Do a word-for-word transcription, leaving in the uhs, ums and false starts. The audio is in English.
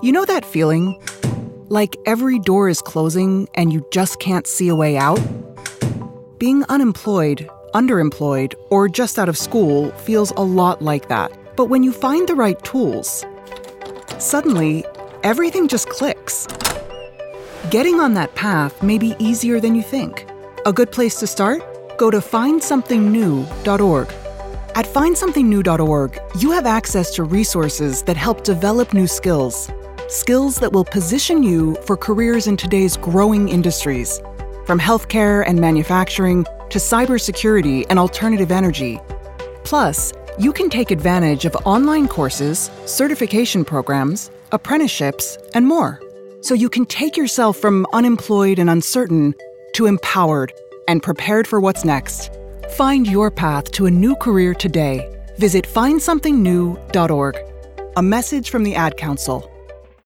You know that feeling? Like every door is closing and you just can't see a way out? Being unemployed, underemployed, or just out of school feels a lot like that. But when you find the right tools, suddenly, everything just clicks. Getting on that path may be easier than you think. A good place to start? Go to find something new dot org. At find something new dot org, you have access to resources that help develop new skills. Skills that will position you for careers in today's growing industries, from healthcare and manufacturing to cybersecurity and alternative energy. Plus, you can take advantage of online courses, certification programs, apprenticeships, and more. So you can take yourself from unemployed and uncertain to empowered and prepared for what's next. Find your path to a new career today. Visit find something new dot org. A message from the Ad Council.